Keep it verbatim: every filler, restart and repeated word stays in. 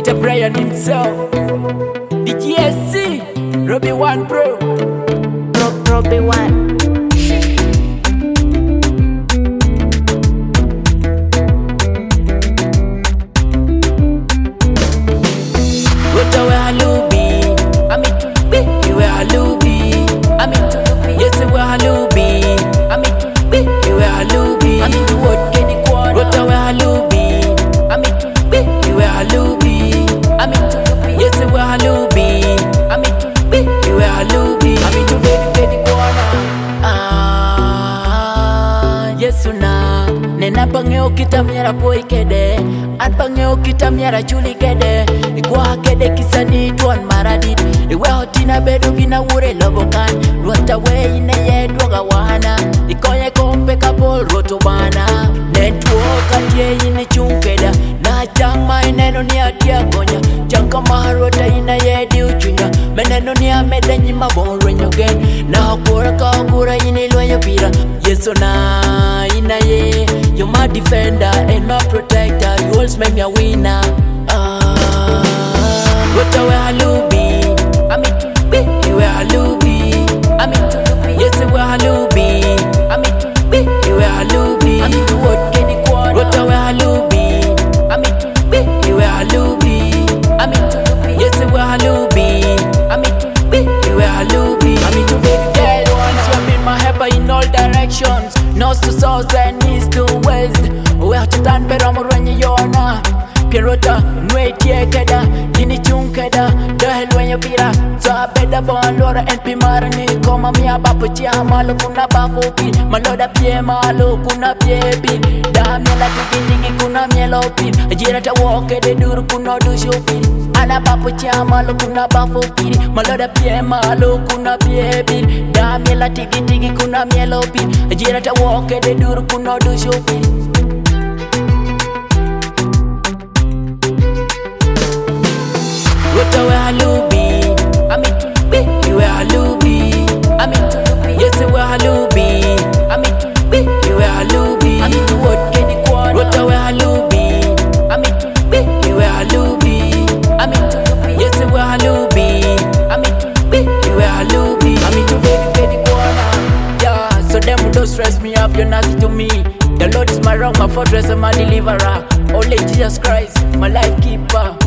Peter Brian himself, the G S C, Robbie One Pro, Rob, Robbie One. What a way halubi, I'm into be, you are halubi, I'm into lubi, yes we are halubi, I'm into be, you are halubi, I'm into what get the corner. What a way halubi, I'm into be, you are halubi, I'm into lubi, yes we are halubi, I'm into be, you are halubi, I'm into baby get the corner. Ah, yes una, nena pangeo kita miara boy kede, an pangeo kita miara chuli kede. Igwa kede kisani tuan maradit Iwe hotina bedu gina ure lobokan Ruata we ine ye dwoga wana Ikoye kompe kapol roto bana Network atie ine chunkeda Na chama ineno ni atia gonya Chanka maharota ina ye di uchunya Meneno ni ameda njima bonrenyo gen Na hakura kakura ine ilwenyo pira Yeso na ina ye You're my defender and my protector You always make me a winner. What a way halubi, I'm into lubi, you are halubi, I'm into lubi, yes we are halubi, I'm into lubi, you are halubi, I'm into what get the corner. What a way halubi, I'm into lubi, you are halubi, I'm into lubi, yes we are halubi, I'm into lubi, you are halubi, I'm into baby girl. Since you've been my helper in all directions, north to south and east to west, we have to stand better when you're na. Pirota, Nwete Keda, Gini Chunkeda, Dahel when you pira, so I better born Lora and Pimarani, Koma Mia Bapuchia, Malo Kuna Bafopi, Maloda Pie Malo, Kuna Piepi, Damela Tiki Kuna Mielopi, Jirata Walk at the Dur Kuna do shopping, Anna Bapuchia, Malo Kuna Bafopi, Maloda Pie Malo, Kuna Piepi, Damela Tiki Kuna Mielopi, Jirata Walk at the Dur Kuna do shopping. What a way halubi, I'm into lubi, you are halubi, I'm into lubi, yes we are halubi, I'm into lubi, you are halubi, I'm into what get the corner. What a way halubi, I'm into lubi, you are halubi, I'm into lubi, yes we are halubi, I'm into lubi, you are halubi, I'm into baby get the corner. Yeah, so them don't stress me up, you're nothing to me. The Lord is my rock, my fortress and my deliverer. Only Jesus Christ, my life keeper.